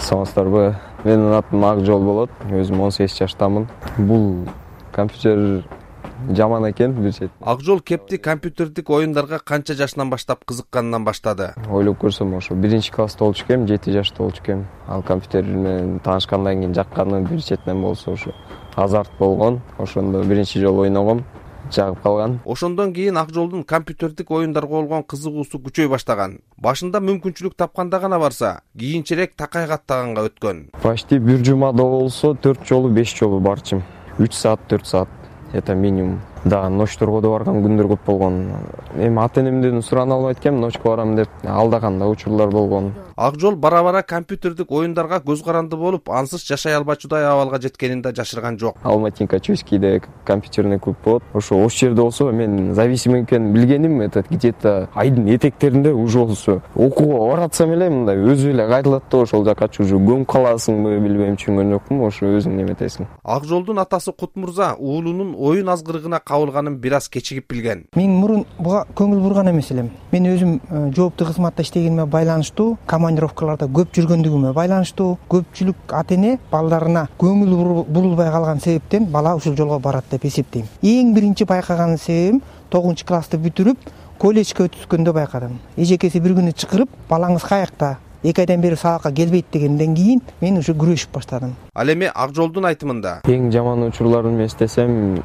Саламатсыздарбы? Менин атым Акжол болот. Өзүм 18 жаштамын. Бул компьютер жаман экен бир чети. Акжол кепти компьютердик оюндарга канча жашынан баштап кызыкканынан баштады? Ойлоп көрсөм, ошо 1-класста болчу экем, 7 жашта болчу экем. Ал компьютер менен таанышкандан кийин жакканы бир четинен болсо ошо азарт болгон. Ошондо биринчи жолу ойногом. Жагып калган. Ошондон кийин Акжолдун компьютердик оюндарга болгон кызыгуусу күчөй баштаган. Башында мүмкүнчүлүк тапканда гана барса, кийинчерээк такай каттаганга өткөн. Почти бир жумада болсо 4 жолу 5 жолу барчым. 3 саат 4 саат. Это минимум. Да, ночторго да барган күндөр көп болгон. Эми ата-энемден сурана албайт экем, ночко барам деп алдаган да учурлар болгон. Акжол бара-бара компьютердик оюндарга көз каранды болуп, ансыз жашай албачудай абалга жеткенин да жашырган жок. Алматинка-Чуйскийде компьютерный клуб болот. Ошо жерде болсо мен зависимый экенин билгеним, где-то айдын этектеринде уже болсо окууга баратсам эле мындай өзү эле кайрылат да ошол жака уже көмүп каласыңбы билбейм, түшүнгөн жокмун, ошо өзүң неметесиң. Акжолдун атасы Кутмурза уулунун оюн азгырыгына кабылганын бир аз кечигип билген. Мен мурун буга көңүл бурган эмес элем. Мен өзүм жооптуу кызматта иштегениме байланыштуу, командировкаларда көп жүргөндүгүмө байланыштуу, көпчүлүк ата-эне балдарына көңүл бурулбай калган себептен бала ушул жолго барат деп эсептейм. Эң биринчи байкаган себебим 9-классты бүтүрүп, колледжге түскөндө байкадым. Эжекеси бир күнү чакырып, балаңыз каякта? 2 айдан бери сабакка келбейт дегенден кийин мен уже күрөшүп баштадым. Ал эми Акжолдун айтымында Эң жаман учурларын эстесем,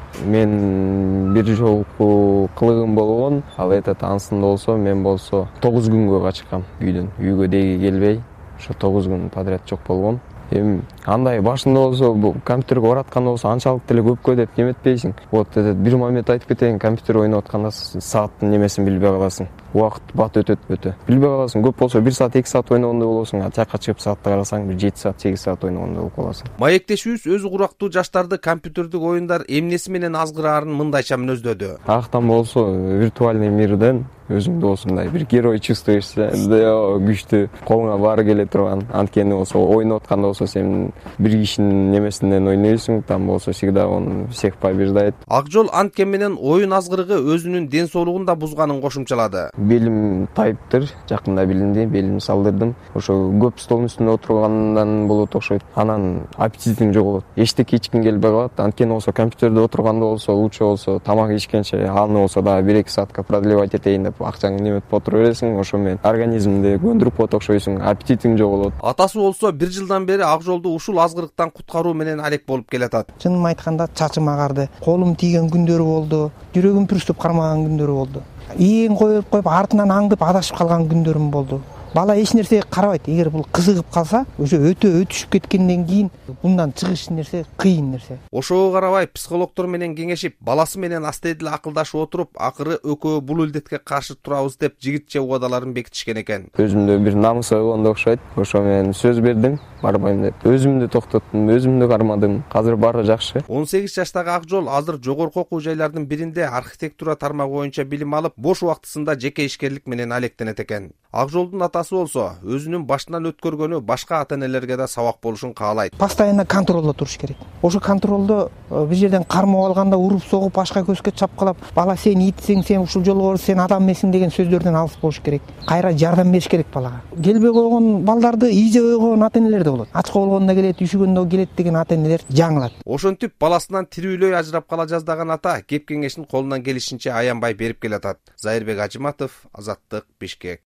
мен бир жолку кылыгым болгон. Ал ансында болсо, мен болсо 9 күнгө качкам үйдөн. Үйгө деги келбей, ошо 9 күн подряд жок болгон. Эми андай башында болсо, бул компьютерге баратканда болсо анчалык деле көпкө деп неметпейсиң. Вот бир момент айтып кетейин, компьютер ойноп атканда сааттын немесин билбей каласың. Убакыт бат өтөт. Билбей каласың, көп болсо 1 саат 2 саат ойногондой болосуң, а жакка чыгып саатты карасаң 7 саат 8 саат ойногондой болуп каласың. Маектешибиз өзү курактуу жаштарды компьютердик оюндар эмнеси менен азгыраарын мындайча мүнөздөдү. Актан болсо виртуальный мирден өзүңдү осундай бир герой чувствуешься, күчтүү, колуңа баары келе турган. Анткени болсо ойноп атканда болсо сен бир кишинин немесинен ойнойсуң, там болсо всегда он всех побеждает. Акжол анткени менен оюн азгырыгы өзүнүн ден соолугун да бузганын кошумчалады. Белим тайыптыр, жакында билинди, белим салдырдым. Ошо көп столдун үстүндө отургандан болот окшойт. Анан аппетитим жоголот. Эчтеке ичким келбей калат. Анткени болсо компьютерде отурганда болсо, лучше болсо тамак ичкенче аны болсо да 1-2 саатка продлевать этейин деп акчаңды неметип отура бересиң. Ошо менен организмди көндүрүп коет окшойсуң, аппетитиң жоголот. Атасы болсо 1 жылдан бери Акжолду ушул азгырыктан куткаруу менен алек болуп келатат. Чынын айтканда чачым агарды, колум тийген күндөрү болду, жүрөгүм пүрүстүп кармаган күндөрү болду. Ийин коюп артынан аңдып адашып калган күндөрүм болду. Бала эч нерсеге карабайт. Эгер бул кызыгып калса, уже өтүшүп кеткенден кийин мындан чыгыш нерсе кыйын нерсе. Ошого карабай психологдор менен кеңешип, баласы менен астейдил акылдашып отуруп, акыры экөө бул илдетке каршы турабыз деп жигитче убадаларын бекитишкен экен. Өзүмдө бир намыс койгондой окшойт. Ошо менен сөз бердим, барбайм деп. Өзүмдү токтоттум, өзүмдү кармадым. Азыр баары жакшы. 18 жаштагы Акжол азыр жогорку окуу жайлардын биринде архитектура тармагы боюнча билим алып, бош убактысында жеке ишкерлик менен алектенет экен. Акжолдун атасы болсо, өзүнүн башынан өткөргөнү башка ата-энелерге да сабак болушун каалайт. Постоянно контролдо туруш керек. Ошо контролдо бир жерден кармап алганда уруп согуп, башка көзгө чапкылап, бала сен итсең, сен ушул жолго сен адам эмесиң деген сөздөрдөн алыс болуш керек. Кайра жардам бериш керек балага. Келбей койгон балдарды ийже койгон ата-энелер да болот. Ачка болгондо келет, üşүгөндө келет деген ата-энелер жаңылат. Ошентип баласынан тирүүлөй ажырап кала жаздаган ата кеп кеңешин колунан келишинче аянбай берип келатат. Зайырбек Ажыматов, Азаттык, Бишкек.